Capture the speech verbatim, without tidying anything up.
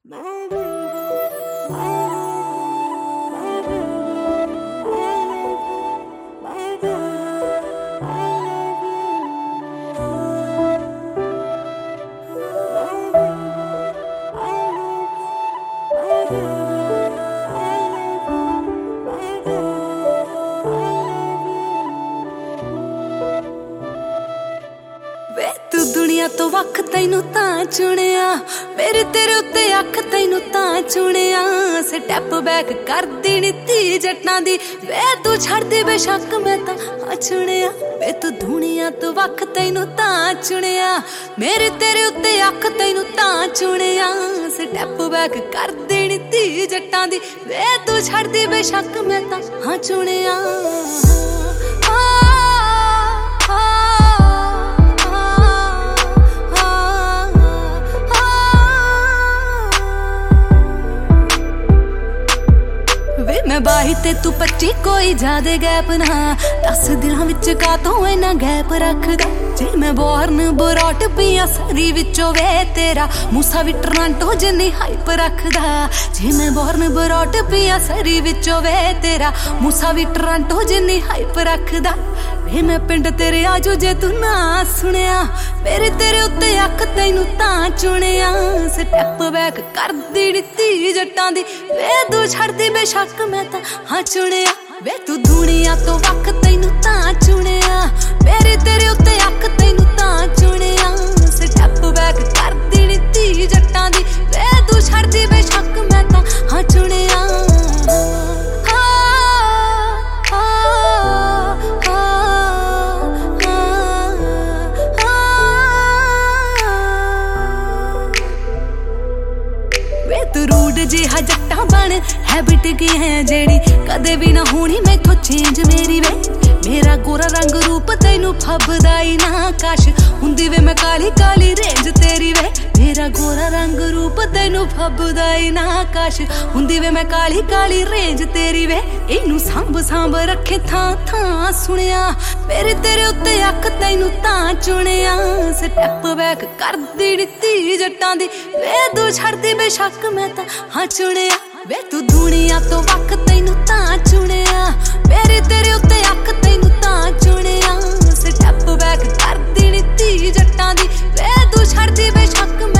वे तू दुनिया तो वख तैनू तां चुनिया, मेरे तेरे उत्ते अख तैनू तां चुनिया। स्टैप बैक कर देनी धी जट्टां दी, वे तू छड़ दे बेशक मैं तां हाँ चुनिया। वे तू दुनिया तो वख तैनू तां चुनिया, मेरे तेरे उत्ते अख तैनू तां चुनिया। स्टैप बैक कर देनी धी जट्टां दी, वे तू छड़ दे बेशक मैं तां हाँ चुनिया। मैं बाही ते तू पच्ची कोई ज्यादा गैप ना, दस दिलां विच का तू इन्ना गैप रखदा। जे मैं बॉर्न बरौट पिया सरी विचों वे तेरा मूसा भी टोरंटो जिन्नी हाइप रखदा। जे मैं बॉर्न बरौट पिया सरी विचों वे तेरा मूसा भी टोरंटो जिन्नी हाइप रखदा। वे मैं पिंड तेरे आजू जे तू ना सुनिया, मेरे तेरे उत्ते अख तैनू तां चुनिया। स्टैप बैक कर देनी धी जट्टां दी, वे तू छड़ दे बेशक मैं तां हाँ चुनिया। वे तू दुनिया तो वख तैनू तां चुनिया, मेरे तेरे उत्ते अख तैनू तां चुनिया। स्टैप बैक कर देनी धी जट्टां दी, वे तू छड़ दे बेशक मैं तां हाँ चुनिया। तू रूड जिहा जट्टा बन हैबिट की है जेड़ी कदे भी ना होनी मैथों चेंज मेरी वे। मेरा गोरा रंग रूप तैनू फबदा ही ना काश हुंदी वे मैं काली काली रेंज तेरी वे। मेरा गोरा रंग रूप तैनू फबदा ही ना काश हुंदी वे मैं काली काली रेंज तेरी वे। इनू सांभ सांभ रखे थां थां सुनिया, मेरे तेरे उत्ते अख तैनू तां चुनिया। स्टैप बैक कर देनी धी जट्टां दी, वे तू छड़ दे बेशक मैं तां हाँ चुनिया। वे तू दुनिया तो वख तैनू तां चुनिया, मेरे तेरे उत्ते अख तैनू तां चुनिया। स्टैप बैक कर देनी धी जट्टां दी, वे तू छड़ दे बेशक